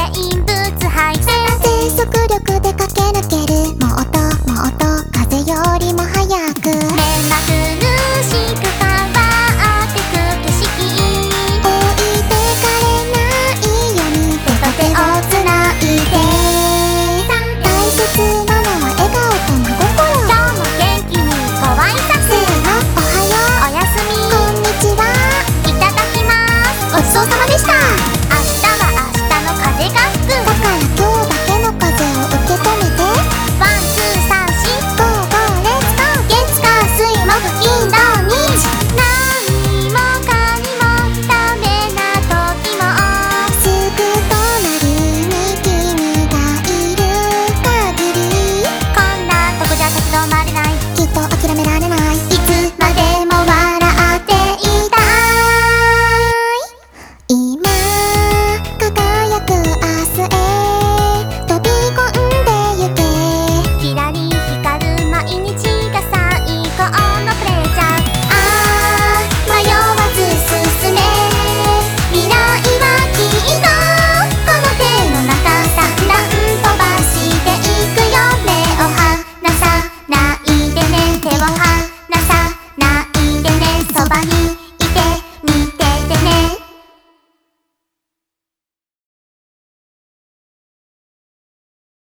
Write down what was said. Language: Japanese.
イン物排泄全速力で駆け抜けるもっともっと風よりも速く目まぐるしく変わってく景色置いてかれないように手と手をつないで大切なのは笑顔と真心今日も元気にご挨拶せーのおはようおやすみこんにちはいただきますごちそうさまでした明日は明日の風が吹くだから今日だけの風を受け止めてワンツーサンシーゴーゴーレッツゴー月火水木金土日何もかにもダメな時もすぐ隣に君がいる限りこんなとこじゃ立ち止まれないきっと諦められないいつまでも笑っていたい今輝く明日へ飛び込んでゆけキラリ光る毎日が最高のプレジャー迷わず進め未来はきっとこの手の中だんだん飛ばしていくよ目を離さないでね手を離さないでねそばに